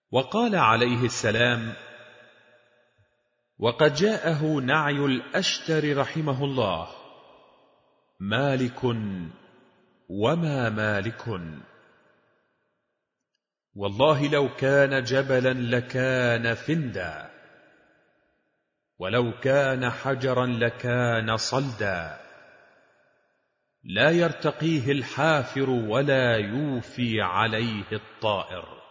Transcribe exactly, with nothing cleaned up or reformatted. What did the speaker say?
وقال عليه السلام: وقد جاءه نعي الأشتر رحمه الله: مالك وما مالك، والله لو كان جبلا لكان فندا، ولو كان حجرا لكان صلدا، لا يرتقيه الحافر ولا يوفي عليه الطائر.